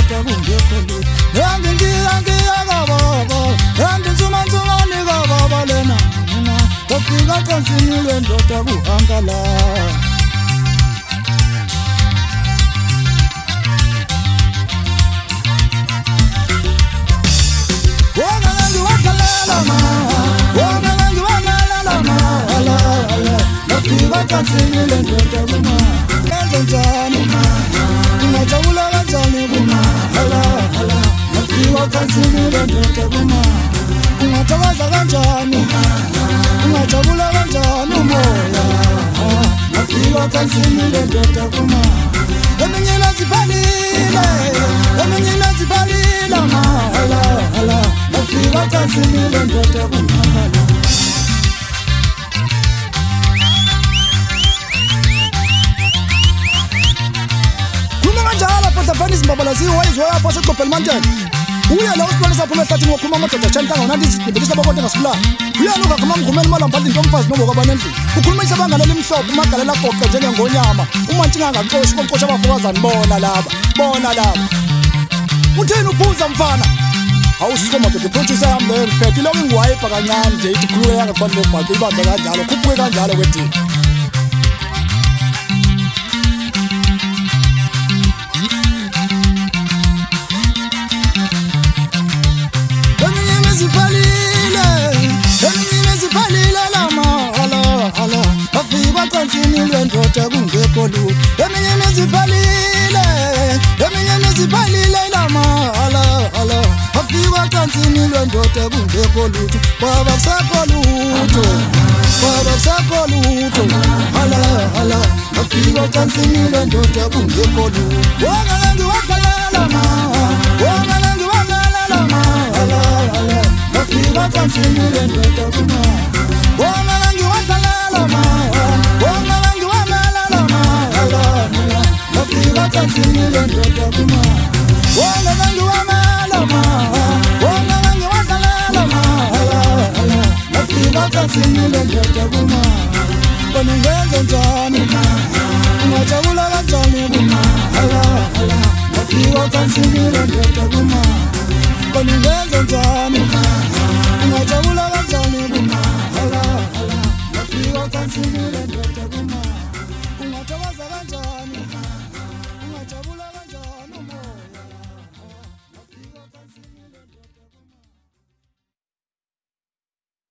ndoda kungekho lutho ngiyakababa andinsumansumanikababa lena mina ngafika cansini lwendoda kuhankala Nafika cansini lwendoda kuma enza njani ungajabula kanjani kuma nafika cansini lwendoda kuma ungathokoza kanjani ungajabula kanjani umoya nafika cansini lwendoda kuma eminye nazibhalile nafika cansini lwendoda kuma Fanisi mbabalazi wayizwa yapha seqophela mantene uya la usibonisa phuma ehlathini wokhuluma amadoda tshani kangaunanti izidibelisa bakodwa ngasibula uya nuka khama mngumeni malambali into mfazi nobo abanendlini ukhuluma isabangala limhlophe magalela qoqe njengengonyama umantshinga angacoshi komqosha abafokazani bona laba utheni uphuza mfana awusiko madoda producer yami leyo ngiphethe lokho ingwayibha kancane nje ithi khuluke yangakufanele ubhaqe ibambe kanjalo khuphuke kanjalo kwethini Cansini lwendoda kungekho lutho eminye nizibhalile lama afika cansini lwendoda kungekho lutho baba kusakho lutho afika cansini lwendoda kungekho lutho afika cansini lwendoda kuma cansini lwendoda kuma wona ngiwamalama nafika cansini lwendoda kuma bona ngenze njani ungajabula kanjani kuma nafika cansini lwendoda kuma bona ngenze njani ungajabula kanjani kuma nafika cansini lwendoda